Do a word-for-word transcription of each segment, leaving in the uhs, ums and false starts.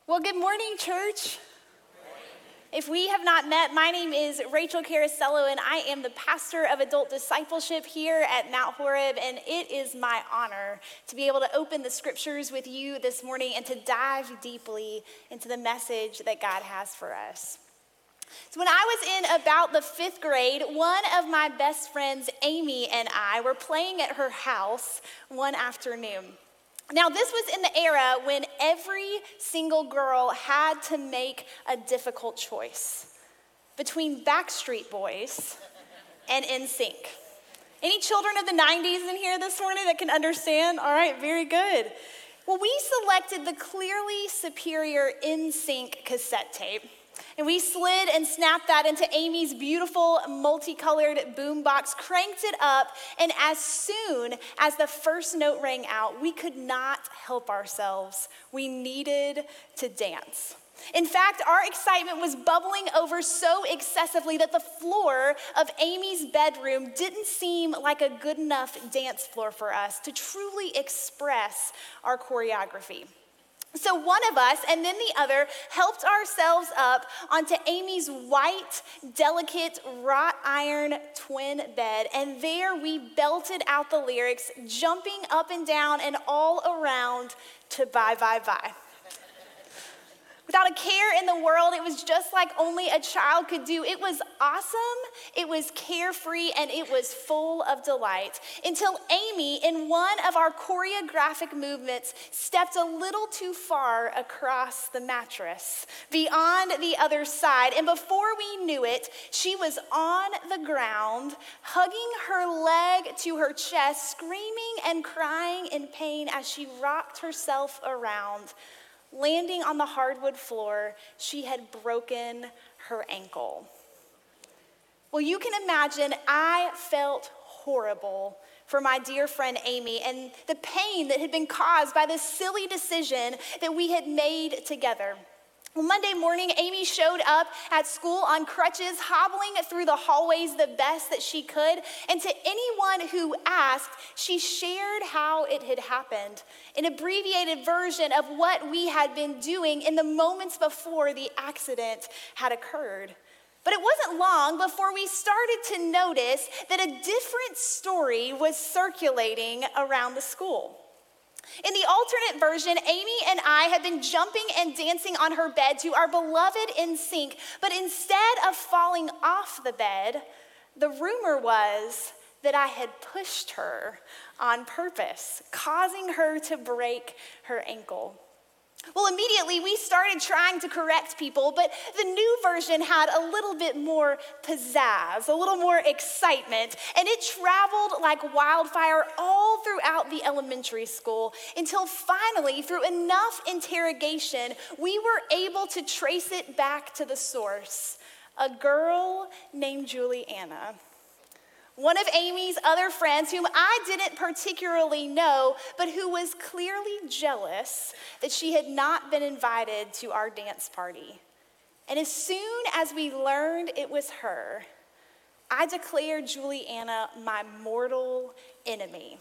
Well, good morning, church. If we have not met, my name is Rachel Carasello, and I am the pastor of adult discipleship here at Mount Horeb, and it is my honor to be able to open the scriptures with you this morning and to dive deeply into the message that God has for us. So when I was in about the fifth grade, one of my best friends, Amy, and I were playing at her house one afternoon. Now, this was in the era when every single girl had to make a difficult choice between Backstreet Boys and N Sync. Any children of the nineties in here this morning that can understand? All right, very good. Well, we selected the clearly superior N Sync cassette tape. And we slid and snapped that into Amy's beautiful multicolored boombox, cranked it up, and as soon as the first note rang out, we could not help ourselves. We needed to dance. In fact, our excitement was bubbling over so excessively that the floor of Amy's bedroom didn't seem like a good enough dance floor for us to truly express our choreography. So one of us and then the other helped ourselves up onto Amy's white, delicate, wrought iron twin bed, and there we belted out the lyrics, jumping up and down and all around to Bye, Bye, Bye. Without a care in the world, it was just like only a child could do. It was awesome, it was carefree, and it was full of delight. Until Amy, in one of our choreographic movements, stepped a little too far across the mattress, beyond the other side. And before we knew it, she was on the ground, hugging her leg to her chest, screaming and crying in pain as she rocked herself around. Landing on the hardwood floor, she had broken her ankle. Well, you can imagine I felt horrible for my dear friend Amy and the pain that had been caused by this silly decision that we had made together. Well, Monday morning, Amy showed up at school on crutches, hobbling through the hallways the best that she could. And to anyone who asked, she shared how it had happened, an abbreviated version of what we had been doing in the moments before the accident had occurred. But it wasn't long before we started to notice that a different story was circulating around the school. In the alternate version, Amy and I had been jumping and dancing on her bed to our beloved N Sync, but instead of falling off the bed, the rumor was that I had pushed her on purpose, causing her to break her ankle. Well, immediately we started trying to correct people, but the new version had a little bit more pizzazz, a little more excitement, and it traveled like wildfire all throughout the elementary school until finally, through enough interrogation, we were able to trace it back to the source, a girl named Juliana. One of Amy's other friends, whom I didn't particularly know, but who was clearly jealous that she had not been invited to our dance party. And as soon as we learned it was her, I declared Juliana my mortal enemy.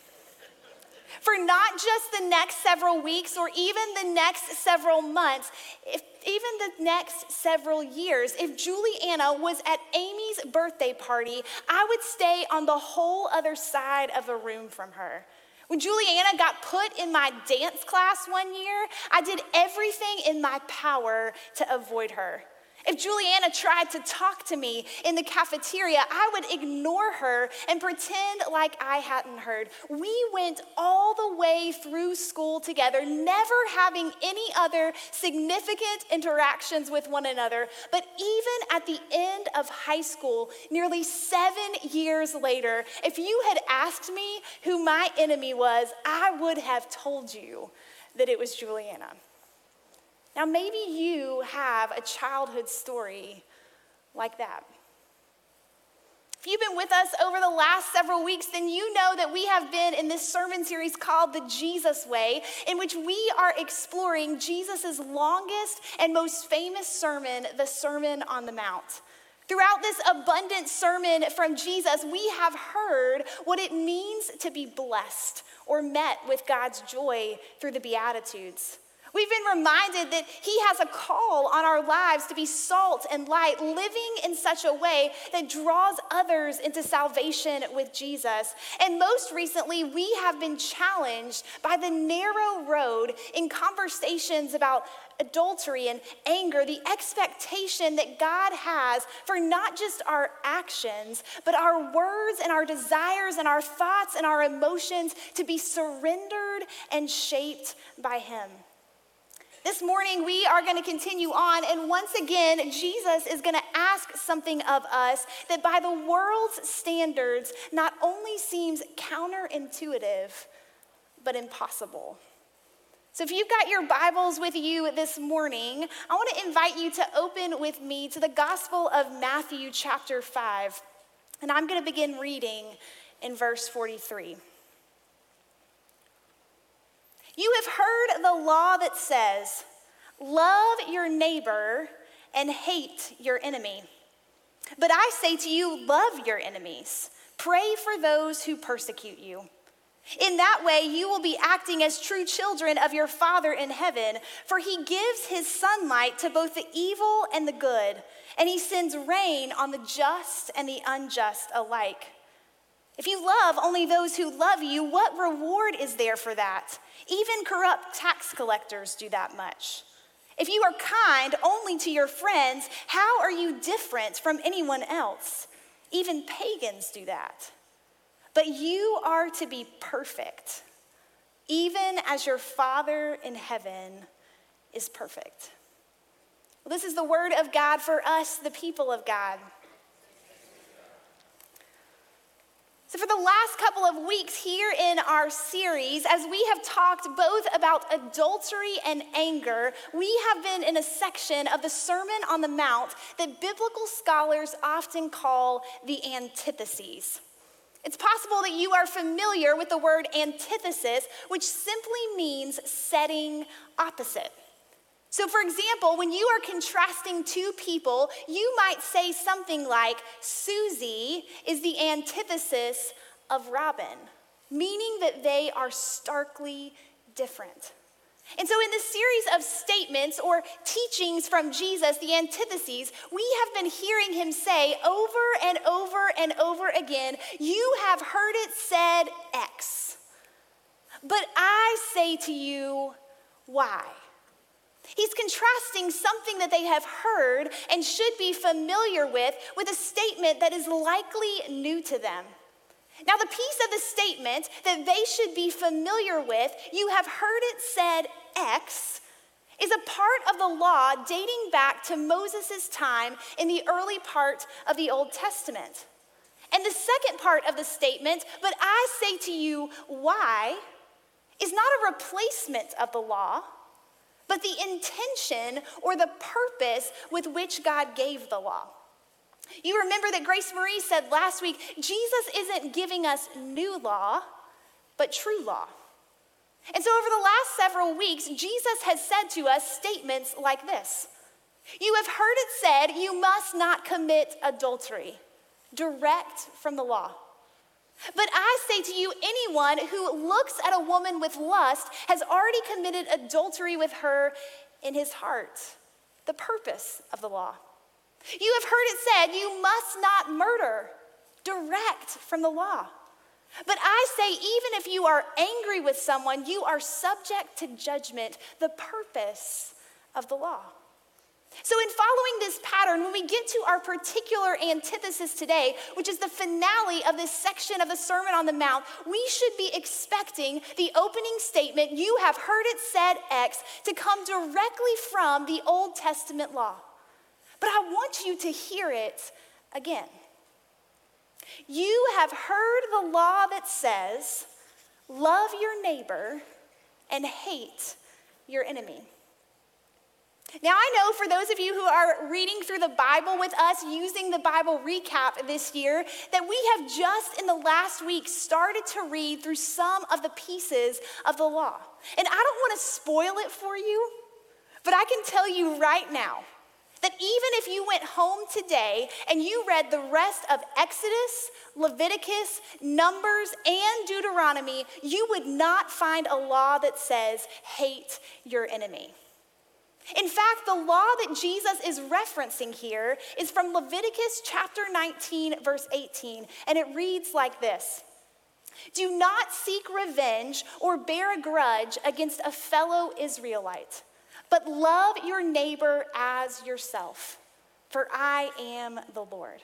For not just the next several weeks or even the next several months, if even the next several years, if Juliana was at Amy's birthday party, I would stay on the whole other side of a room from her. When Juliana got put in my dance class one year, I did everything in my power to avoid her. If Juliana tried to talk to me in the cafeteria, I would ignore her and pretend like I hadn't heard. We went all the way through school together, never having any other significant interactions with one another. But even at the end of high school, nearly seven years later, if you had asked me who my enemy was, I would have told you that it was Juliana. Now, maybe you have a childhood story like that. If you've been with us over the last several weeks, then you know that we have been in this sermon series called The Jesus Way, in which we are exploring Jesus' longest and most famous sermon, the Sermon on the Mount. Throughout this abundant sermon from Jesus, we have heard what it means to be blessed or met with God's joy through the Beatitudes. We've been reminded that he has a call on our lives to be salt and light, living in such a way that draws others into salvation with Jesus. And most recently, we have been challenged by the narrow road in conversations about adultery and anger, the expectation that God has for not just our actions, but our words and our desires and our thoughts and our emotions to be surrendered and shaped by him. This morning, we are going to continue on, and once again, Jesus is going to ask something of us that by the world's standards not only seems counterintuitive, but impossible. So if you've got your Bibles with you this morning, I want to invite you to open with me to the Gospel of Matthew chapter five, and I'm going to begin reading in verse forty-three. You have heard the law that says, love your neighbor and hate your enemy. But I say to you, love your enemies. Pray for those who persecute you. In that way, you will be acting as true children of your Father in heaven, for he gives his sunlight to both the evil and the good, and he sends rain on the just and the unjust alike. If you love only those who love you, what reward is there for that? Even corrupt tax collectors do that much. If you are kind only to your friends, how are you different from anyone else? Even pagans do that. But you are to be perfect, even as your Father in heaven is perfect. Well, this is the word of God for us, the people of God. So for the last couple of weeks here in our series, as we have talked both about adultery and anger, we have been in a section of the Sermon on the Mount that biblical scholars often call the antitheses. It's possible that you are familiar with the word antithesis, which simply means setting opposite. So for example, when you are contrasting two people, you might say something like, Susie is the antithesis of Robin, meaning that they are starkly different. And so in this series of statements or teachings from Jesus, the antitheses, we have been hearing him say over and over and over again, you have heard it said X, but I say to you Y. He's contrasting something that they have heard and should be familiar with with a statement that is likely new to them. Now, the piece of the statement that they should be familiar with, you have heard it said X, is a part of the law dating back to Moses' time in the early part of the Old Testament. And the second part of the statement, but I say to you, Y, is not a replacement of the law, but the intention or the purpose with which God gave the law. You remember that Grace Marie said last week, Jesus isn't giving us new law, but true law. And so over the last several weeks, Jesus has said to us statements like this. You have heard it said, you must not commit adultery, direct from the law. But I say to you, anyone who looks at a woman with lust has already committed adultery with her in his heart, the purpose of the law. You have heard it said, you must not murder, direct from the law. But I say, even if you are angry with someone, you are subject to judgment, the purpose of the law. So in following this pattern, when we get to our particular antithesis today, which is the finale of this section of the Sermon on the Mount, we should be expecting the opening statement, you have heard it said X, to come directly from the Old Testament law. But I want you to hear it again. You have heard the law that says, love your neighbor and hate your enemy. Now, I know for those of you who are reading through the Bible with us, using the Bible recap this year, that we have just in the last week started to read through some of the pieces of the law. And I don't want to spoil it for you, but I can tell you right now that even if you went home today and you read the rest of Exodus, Leviticus, Numbers, and Deuteronomy, you would not find a law that says, hate your enemy. In fact, the law that Jesus is referencing here is from Leviticus chapter nineteen, verse eighteen, and it reads like this. Do not seek revenge or bear a grudge against a fellow Israelite, but love your neighbor as yourself, for I am the Lord.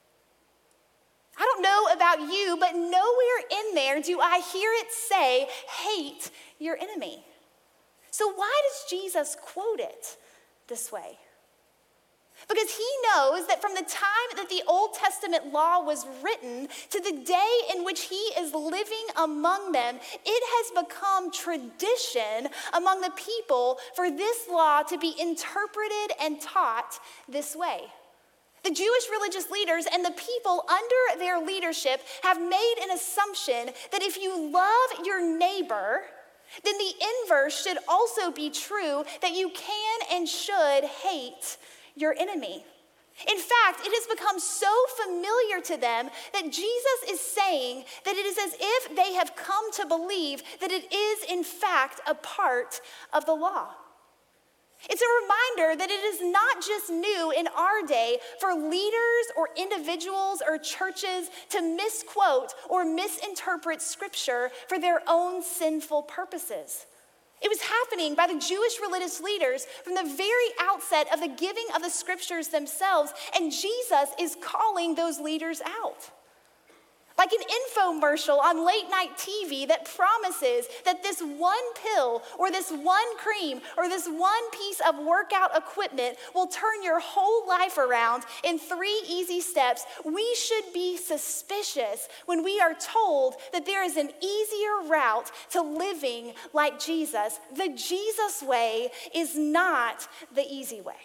I don't know about you, but nowhere in there do I hear it say, hate your enemy. So why does Jesus quote it this way? Because he knows that from the time that the Old Testament law was written to the day in which he is living among them, it has become tradition among the people for this law to be interpreted and taught this way. The Jewish religious leaders and the people under their leadership have made an assumption that if you love your neighbor, then the inverse should also be true, that you can and should hate your enemy. In fact, it has become so familiar to them that Jesus is saying that it is as if they have come to believe that it is in fact a part of the law. It's a reminder that it is not just new in our day for leaders or individuals or churches to misquote or misinterpret scripture for their own sinful purposes. It was happening by the Jewish religious leaders from the very outset of the giving of the scriptures themselves, and Jesus is calling those leaders out. Like an infomercial on late night T V that promises that this one pill or this one cream or this one piece of workout equipment will turn your whole life around in three easy steps, we should be suspicious when we are told that there is an easier route to living like Jesus. The Jesus way is not the easy way.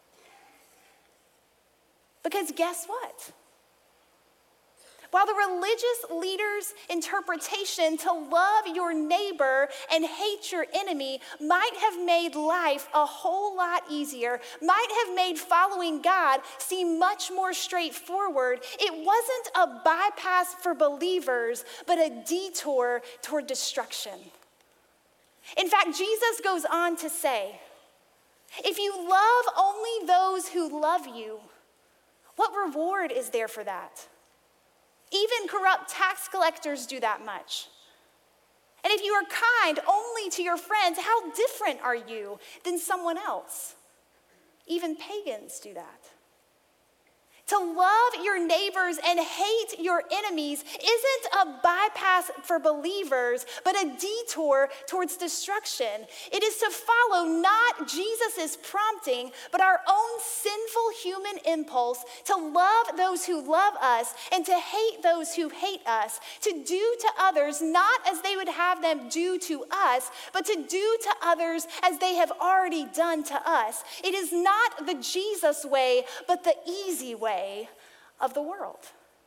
Because guess what? While the religious leaders' interpretation to love your neighbor and hate your enemy might have made life a whole lot easier, might have made following God seem much more straightforward, it wasn't a bypass for believers, but a detour toward destruction. In fact, Jesus goes on to say, if you love only those who love you, what reward is there for that? Even corrupt tax collectors do that much. And if you are kind only to your friends, how different are you than someone else? Even pagans do that. To love your neighbors and hate your enemies isn't a bypass for believers, but a detour towards destruction. It is to follow not Jesus' prompting, but our own sinful human impulse to love those who love us and to hate those who hate us, to do to others not as they would have them do to us, but to do to others as they have already done to us. It is not the Jesus way, but the easy way of the world.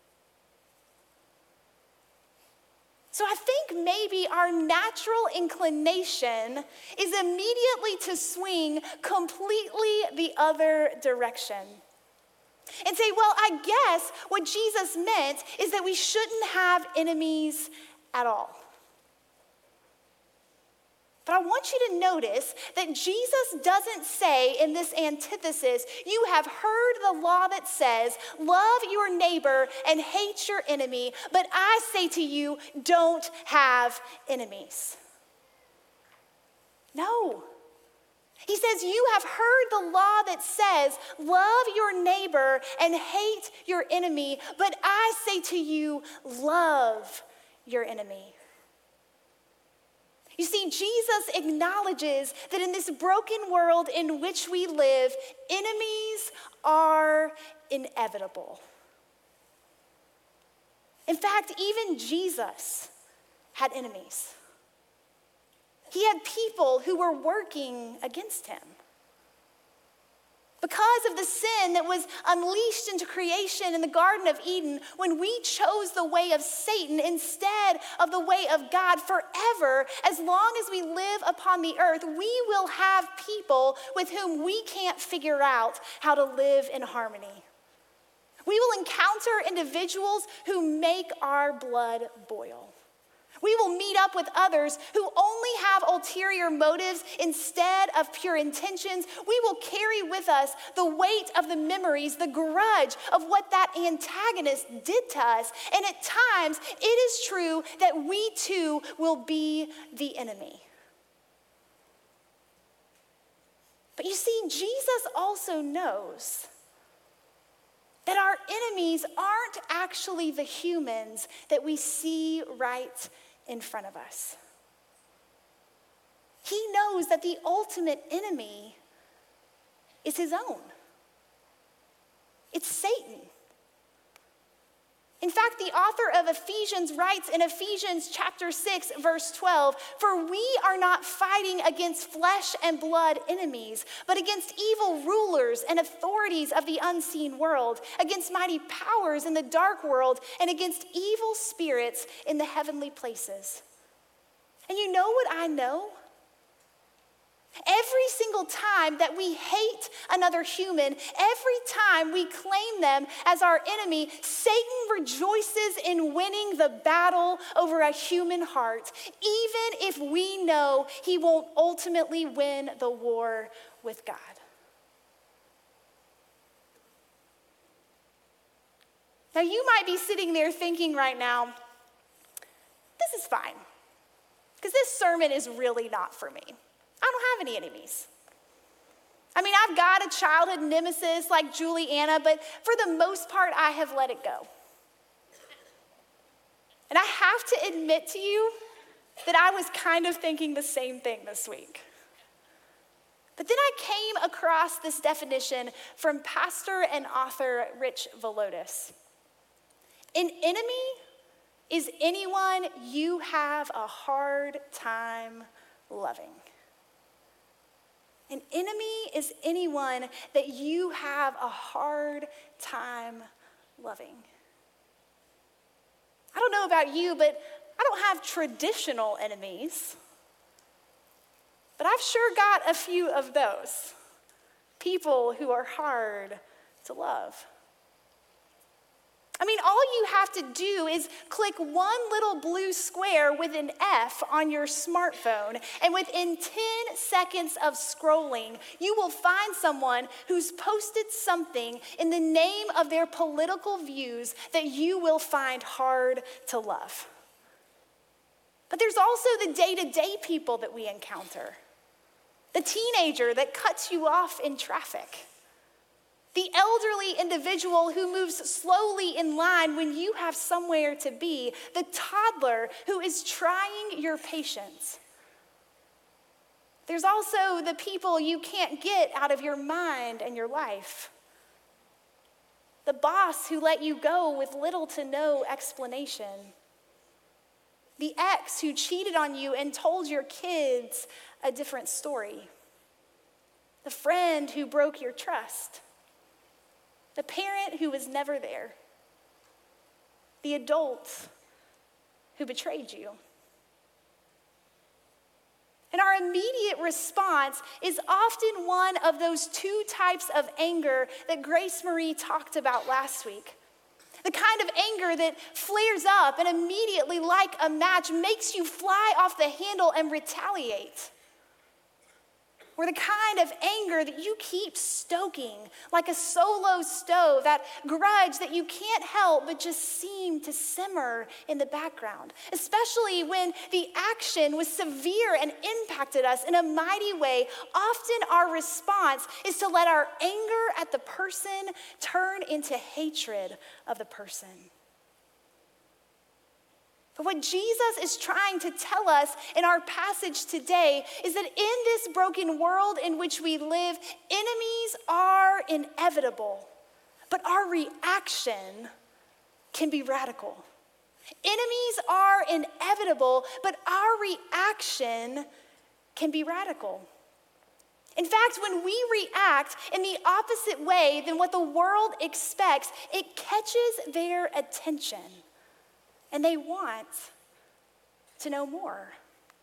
So I think maybe our natural inclination is immediately to swing completely the other direction and say, well, I guess what Jesus meant is that we shouldn't have enemies at all. But I want you to notice that Jesus doesn't say in this antithesis, you have heard the law that says, love your neighbor and hate your enemy, but I say to you, don't have enemies. No. He says, you have heard the law that says, love your neighbor and hate your enemy, but I say to you, love your enemy. You see, Jesus acknowledges that in this broken world in which we live, enemies are inevitable. In fact, even Jesus had enemies. He had people who were working against him. Because of the sin that was unleashed into creation in the Garden of Eden, when we chose the way of Satan instead of the way of God forever, as long as we live upon the earth, we will have people with whom we can't figure out how to live in harmony. We will encounter individuals who make our blood boil. We will meet up with others who only have ulterior motives instead of pure intentions. We will carry with us the weight of the memories, the grudge of what that antagonist did to us. And at times, it is true that we too will be the enemy. But you see, Jesus also knows that our enemies aren't actually the humans that we see right in front of us. He knows that the ultimate enemy is his own. It's Satan. In fact, the author of Ephesians writes in Ephesians chapter six, verse twelve, "For we are not fighting against flesh and blood enemies, but against evil rulers and authorities of the unseen world, against mighty powers in the dark world, and against evil spirits in the heavenly places." And you know what I know? Every single time that we hate another human, every time we claim them as our enemy, Satan rejoices in winning the battle over a human heart, even if we know he won't ultimately win the war with God. Now, you might be sitting there thinking right now, this is fine, because this sermon is really not for me. I don't have any enemies. I mean, I've got a childhood nemesis like Juliana, but for the most part, I have let it go. And I have to admit to you that I was kind of thinking the same thing this week. But then I came across this definition from pastor and author Rich Villodas. An enemy is anyone you have a hard time loving. An enemy is anyone that you have a hard time loving. I don't know about you, but I don't have traditional enemies. But I've sure got a few of those. People who are hard to love. I mean, all you have to do is click one little blue square with an F on your smartphone, and within ten seconds of scrolling, you will find someone who's posted something in the name of their political views that you will find hard to love. But there's also the day-to-day people that we encounter. The teenager that cuts you off in traffic. The elderly individual who moves slowly in line when you have somewhere to be. The toddler who is trying your patience. There's also the people you can't get out of your mind and your life. The boss who let you go with little to no explanation. The ex who cheated on you and told your kids a different story. The friend who broke your trust. The parent who was never there. The adult who betrayed you. And our immediate response is often one of those two types of anger that Grace Marie talked about last week. The kind of anger that flares up and immediately, like a match, makes you fly off the handle and retaliate. Or the kind of anger that you keep stoking like a solo stove, that grudge that you can't help but just seem to simmer in the background, especially when the action was severe and impacted us in a mighty way. Often our response is to let our anger at the person turn into hatred of the person. But what Jesus is trying to tell us in our passage today is that in this broken world in which we live, enemies are inevitable, but our reaction can be radical. Enemies are inevitable, but our reaction can be radical. In fact, when we react in the opposite way than what the world expects, it catches their attention, and they want to know more.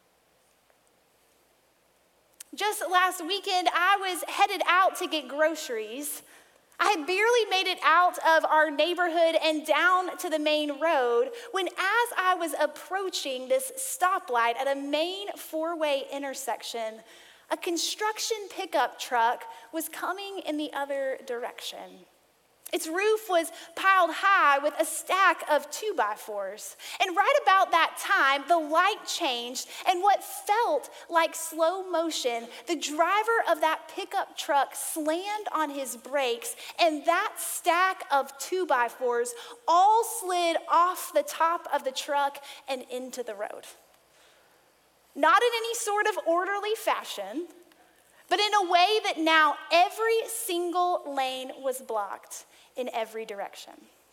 Just last weekend, I was headed out to get groceries. I had barely made it out of our neighborhood and down to the main road when, as I was approaching this stoplight at a main four-way intersection, a construction pickup truck was coming in the other direction. Its roof was piled high with a stack of two-by-fours. And right about that time, the light changed, and what felt like slow motion, the driver of that pickup truck slammed on his brakes, and that stack of two-by-fours all slid off the top of the truck and into the road. Not in any sort of orderly fashion, but in a way that now every single lane was blocked in every direction.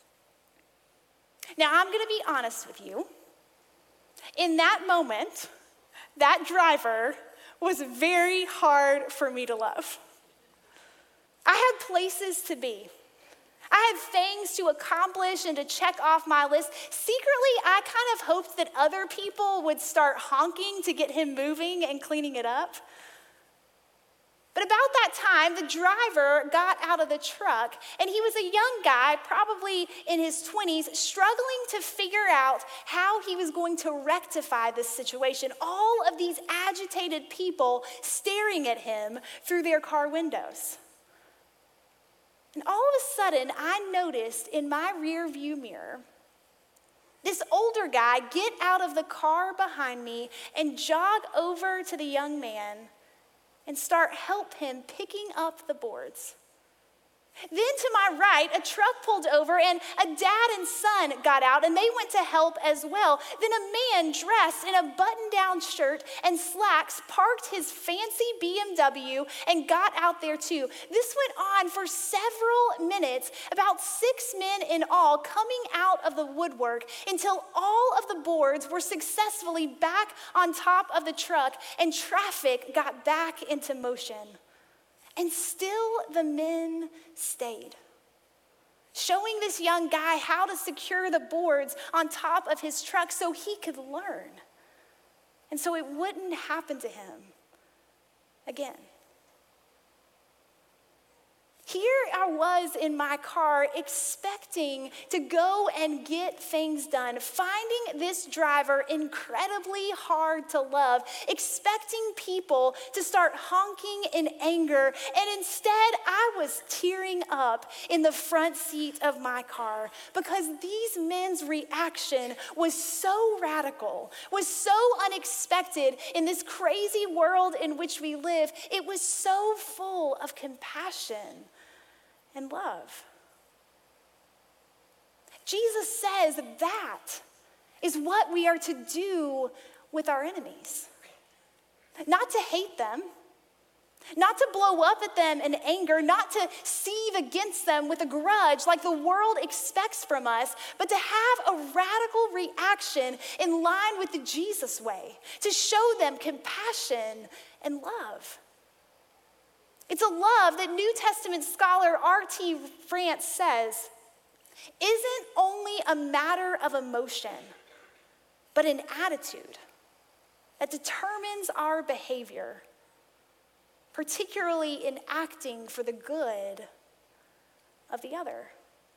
Now, I'm gonna be honest with you. In that moment, that driver was very hard for me to love. I had places to be. I had things to accomplish and to check off my list. Secretly, I kind of hoped that other people would start honking to get him moving and cleaning it up. But about that time, the driver got out of the truck, and he was a young guy, probably in his twenties, struggling to figure out how he was going to rectify this situation. All of these agitated people staring at him through their car windows. And all of a sudden, I noticed in my rear view mirror, this older guy get out of the car behind me and jog over to the young man and start help him picking up the boards. Then to my right, a truck pulled over and a dad and son got out and they went to help as well. Then a man dressed in a button-down shirt and slacks parked his fancy B M W and got out there too. This went on for several minutes, about six men in all coming out of the woodwork until all of the boards were successfully back on top of the truck and traffic got back into motion. And still the men stayed, showing this young guy how to secure the boards on top of his truck so he could learn, and so it wouldn't happen to him again. Here I was in my car expecting to go and get things done, finding this driver incredibly hard to love, expecting people to start honking in anger, and instead I was tearing up in the front seat of my car because these men's reaction was so radical, was so unexpected in this crazy world in which we live. It was so full of compassion and love. Jesus says that is what we are to do with our enemies. Not to hate them, not to blow up at them in anger, not to seethe against them with a grudge like the world expects from us, but to have a radical reaction in line with the Jesus way, to show them compassion and love. It's a love that New Testament scholar R T France says isn't only a matter of emotion, but an attitude that determines our behavior, particularly in acting for the good of the other.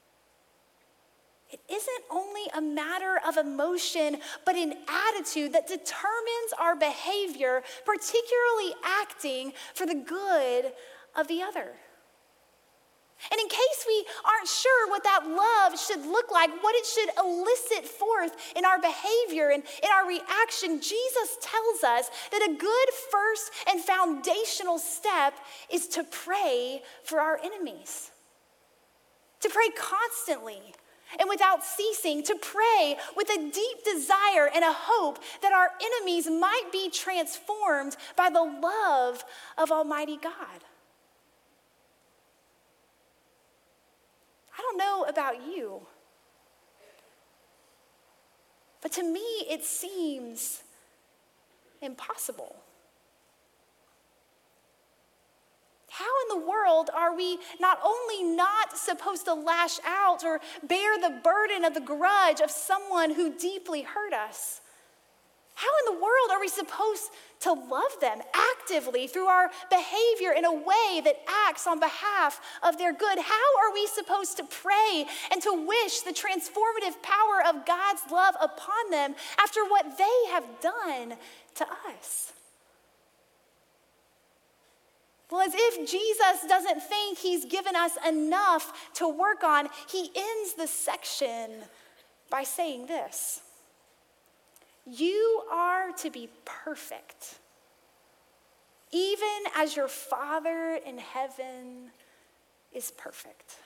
It isn't only a matter of emotion, but an attitude that determines our behavior, particularly acting for the good of the other. And in case we aren't sure what that love should look like, what it should elicit forth in our behavior and in our reaction, Jesus tells us that a good first and foundational step is to pray for our enemies. To pray constantly and without ceasing, to pray with a deep desire and a hope that our enemies might be transformed by the love of Almighty God. I don't know about you, but to me it seems impossible. in the world are we not only not supposed to lash out or bear the burden of the grudge of someone who deeply hurt us? How in the world are we supposed to love them actively through our behavior in a way that acts on behalf of their good? How are we supposed to pray and to wish the transformative power of God's love upon them after what they have done to us? Well, as if Jesus doesn't think he's given us enough to work on, he ends the section by saying this: you are to be perfect, even as your Father in heaven is perfect.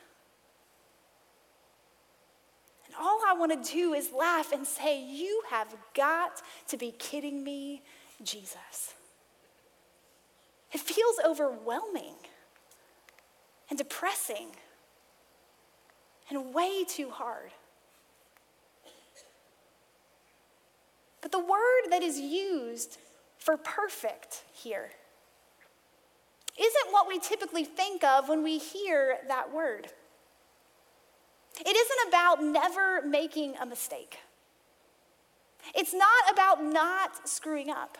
And all I want to do is laugh and say, you have got to be kidding me, Jesus. It feels overwhelming and depressing and way too hard. But the word that is used for perfect here isn't what we typically think of when we hear that word. It isn't about never making a mistake. It's not about not screwing up.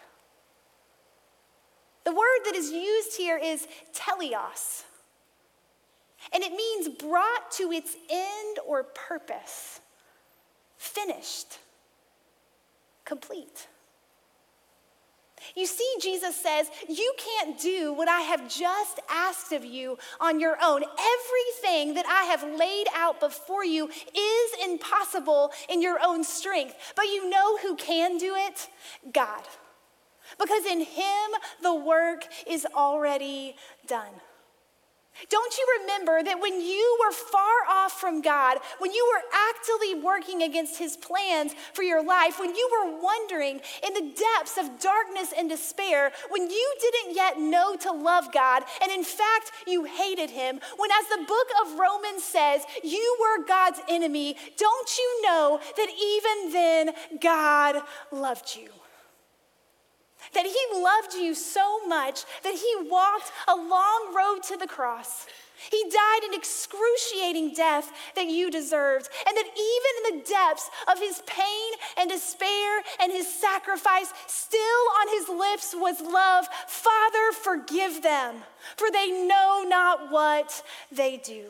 The word that is used here is teleos, and it means brought to its end or purpose, finished, complete. You see, Jesus says, you can't do what I have just asked of you on your own. Everything that I have laid out before you is impossible in your own strength. But you know who can do it? God. Because in him, the work is already done. Don't you remember that when you were far off from God, when you were actively working against his plans for your life, when you were wandering in the depths of darkness and despair, when you didn't yet know to love God, and in fact, you hated him, when, as the book of Romans says, you were God's enemy, don't you know that even then, God loved you? That he loved you so much that he walked a long road to the cross. He died an excruciating death that you deserved. And that even in the depths of his pain and despair and his sacrifice, still on his lips was love. Father, forgive them, for they know not what they do.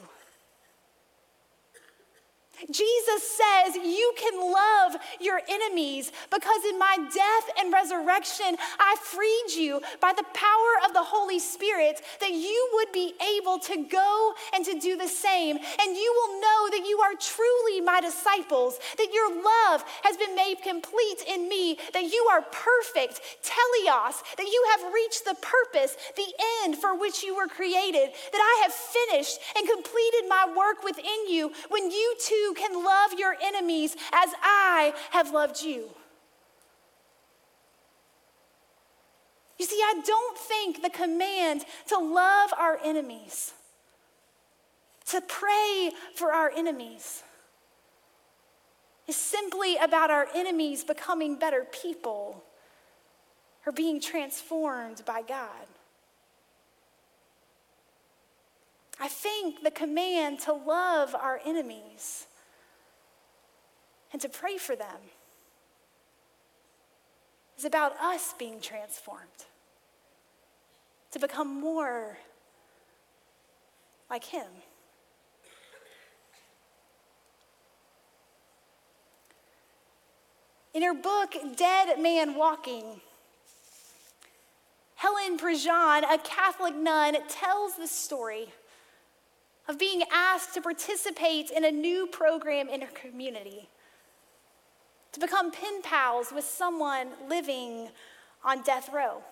Jesus says you can love your enemies because in my death and resurrection, I freed you by the power of the Holy Spirit that you would be able to go and to do the same. And you will know that you are truly my disciples, that your love has been made complete in me, that you are perfect, teleos, that you have reached the purpose, the end for which you were created, that I have finished and completed my work within you when you too can love your enemies as I have loved you. You see, I don't think the command to love our enemies, to pray for our enemies, is simply about our enemies becoming better people or being transformed by God. I think the command to love our enemies and to pray for them is about us being transformed to become more like him. In her book, Dead Man Walking, Helen Prejean, a Catholic nun, tells the story of being asked to participate in a new program in her community, to become pen pals with someone living on death row.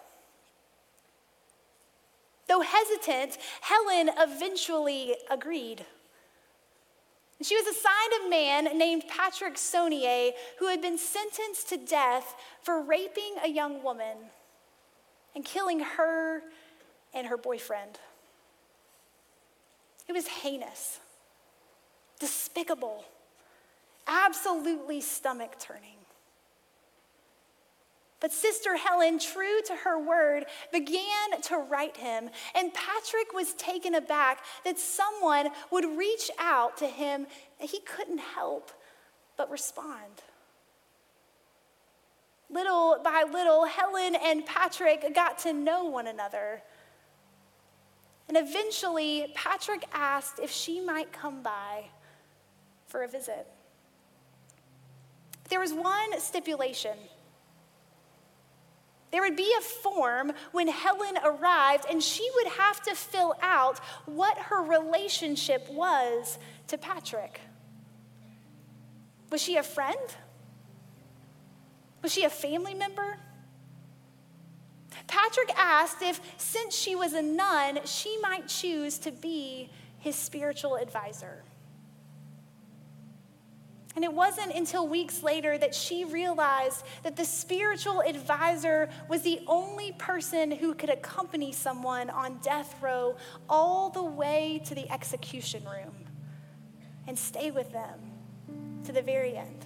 Though hesitant, Helen eventually agreed. She was assigned a man named Patrick Sonnier who had been sentenced to death for raping a young woman and killing her and her boyfriend. It was heinous, despicable, absolutely stomach-turning. But Sister Helen, true to her word, began to write him. And Patrick was taken aback that someone would reach out to him and he couldn't help but respond. Little by little, Helen and Patrick got to know one another. And eventually, Patrick asked if she might come by for a visit. There was one stipulation. There would be a form when Helen arrived, and she would have to fill out what her relationship was to Patrick. Was she a friend? Was she a family member? Patrick asked if, since she was a nun, she might choose to be his spiritual advisor. And it wasn't until weeks later that she realized that the spiritual advisor was the only person who could accompany someone on death row all the way to the execution room and stay with them to the very end.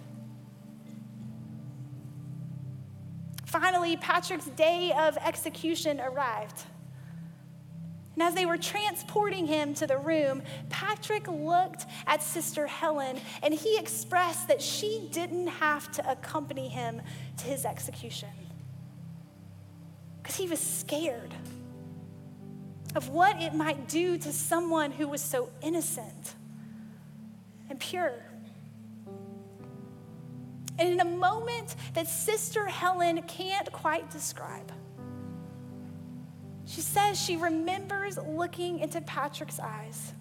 Finally, Patrick's day of execution arrived. And as they were transporting him to the room, Patrick looked at Sister Helen and he expressed that she didn't have to accompany him to his execution because he was scared of what it might do to someone who was so innocent and pure. And in a moment that Sister Helen can't quite describe, she says she remembers looking into Patrick's eyes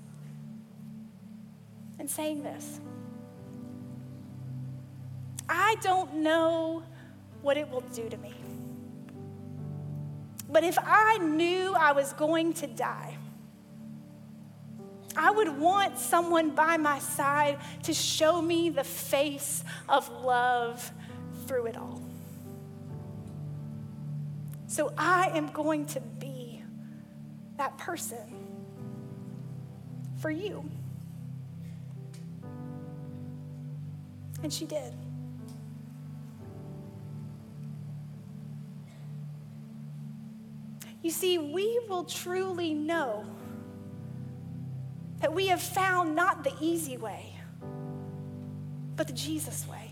and saying this: I don't know what it will do to me, but if I knew I was going to die, I would want someone by my side to show me the face of love through it all. So I am going to be that person for you. And she did. You see, we will truly know that we have found not the easy way, but the Jesus way.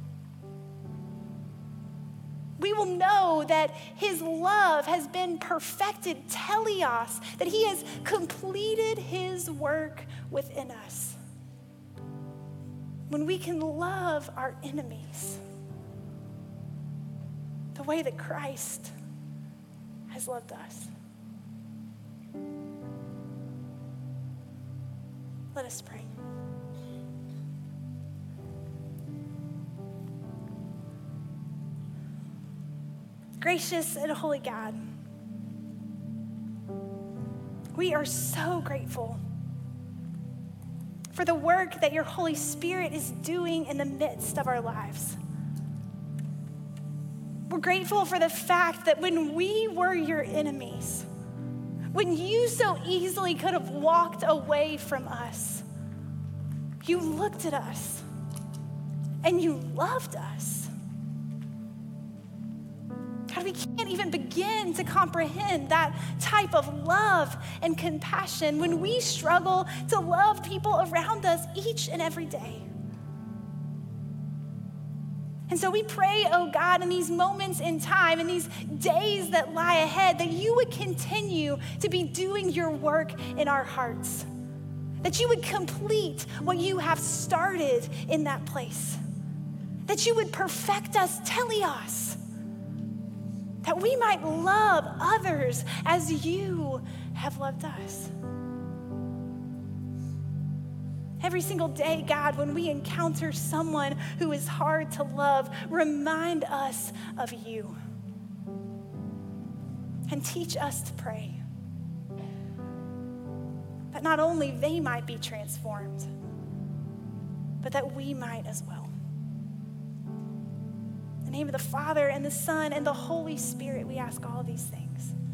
We will know that his love has been perfected, teleos, that he has completed his work within us. When we can love our enemies the way that Christ has loved us. Let us pray. Gracious and holy God, we are so grateful for the work that your Holy Spirit is doing in the midst of our lives. We're grateful for the fact that when we were your enemies, when you so easily could have walked away from us, you looked at us and you loved us. God, we can't even begin to comprehend that type of love and compassion when we struggle to love people around us each and every day. And so we pray, oh God, in these moments in time, in these days that lie ahead, that you would continue to be doing your work in our hearts, that you would complete what you have started in that place, that you would perfect us, teleos, that we might love others as you have loved us. Every single day, God, when we encounter someone who is hard to love, remind us of you and teach us to pray that not only they might be transformed, but that we might as well. In the name of the Father and the Son and the Holy Spirit, we ask all these things.